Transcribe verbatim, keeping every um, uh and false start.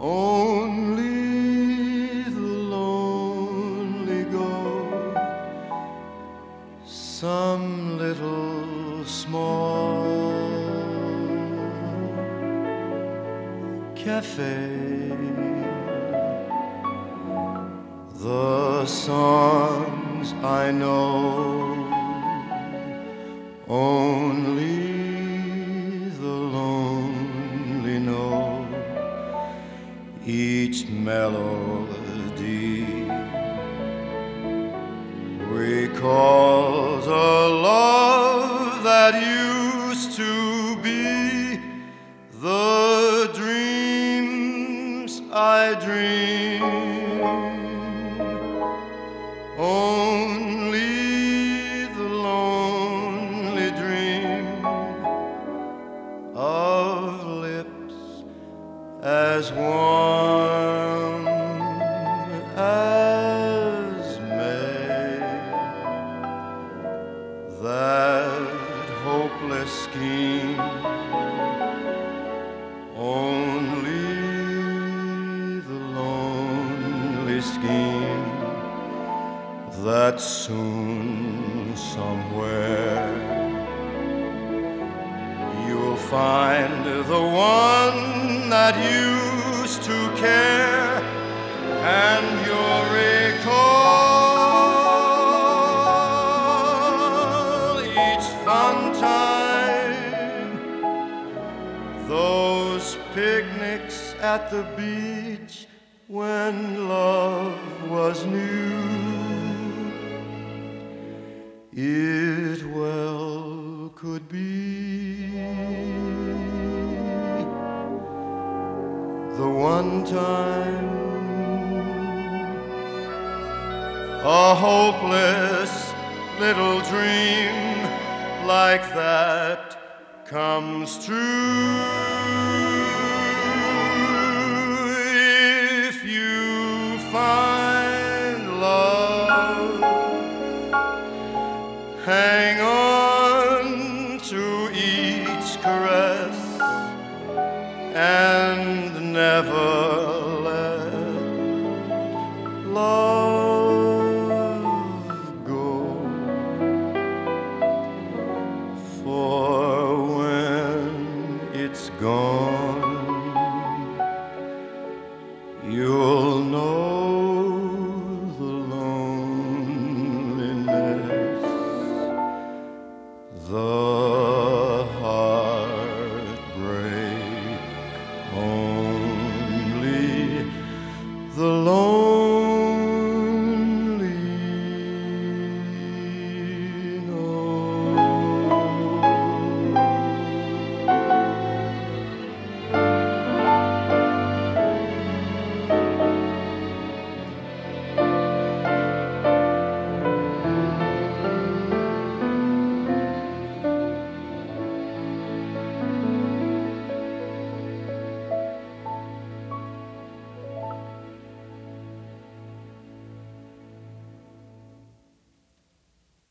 Only the lonely go some little small cafe. The songs I know, only the lonely know. Each melody recalls a love that used to be. The dreams I dream, only the lonely dream of lips as warm as May. That hopeless scheme, only the lonely scheme, that soon somewhere you'll find the one that used to care, and you'll recall each fun time, those picnics at the beach when love was new. It well could be the one time a hopeless little dream like that comes true. If you find love, hang on to each caress and never let love go. For when it's gone, you'll know the loneliness, the heartbreak. Oh.